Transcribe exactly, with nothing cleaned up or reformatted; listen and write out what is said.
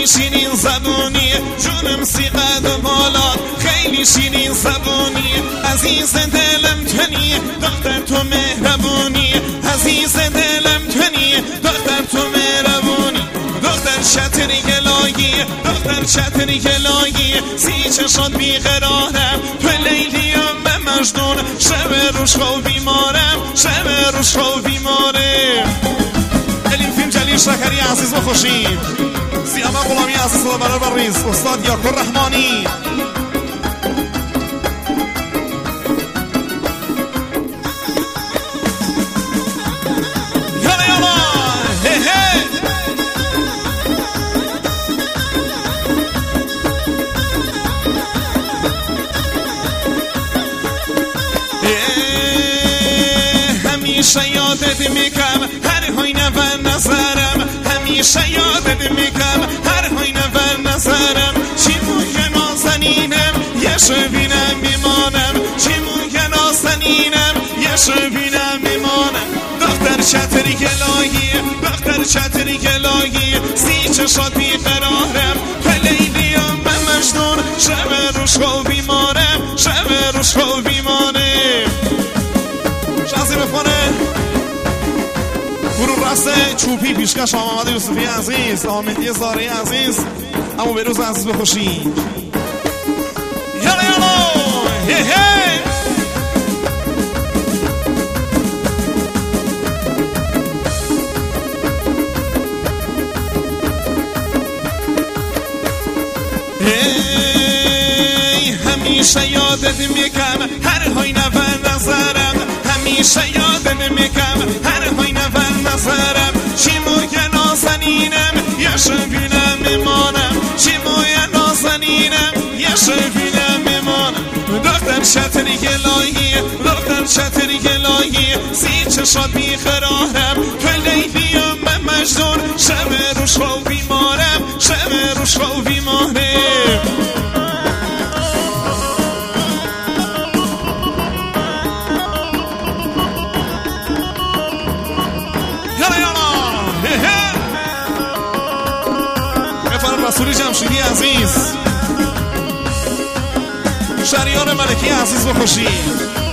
خیلی شیرین زبونی، جونم سیقد و بالات خیلی شیرین زبونی. عزیز دلم تنی دختر تو مهربونی، عزیز دلم تنی دختر تو مهربونی. دختر شطری گلایی، دختر شطری گلایی، سی چشات بیقرارم تو لیلیم به مجنون. شب روش خواب بیمارم، شب روش خواب بیمارم. این فیلم جلیل شکری عزیز و خوشید، سیامه غلامی عزیز و برار بریز، استاد یاکور رحمانی. یالا یالا هی هی همیشه یادت میکنم هر هاینه و نظرم، همیشه یادت میکنم هر هاینه و نظرم. چی موی نازنینم یه شبینم میمانم، چی موی نازنینم یه شبینم میمانم. دختر شطری گلایی، دختر شطری گلایی، سی چشات بیقرارم تو لیلیم به مجنون. شب روش خواب بیمارم، شب روش خواب بیمارم. شازی بفانه گروه رسته چوبی پیشکش آمده یوسفی عزیز، آمدی زاری عزیز، اما به روز عزیز بخوشی. یالا یالا هی هی هی همیشه یادت میکنم هر هاینه و نظرم، همیشه یادت میکنم هر هاینه و نظرم. چی موی نازنینم یه شبینم میمانم، چی موی نازنینم یه شبینم میمانم. دختر شطری گلایی، دختر شطری گلایی، سی چشات بیقرارم تو لیلیم به مجنون. شب روش خواب بیمارم، شب روش خواب بیمارم. رسولی جمشیدی عزیز، شریار ملکی عزیز بخوشی.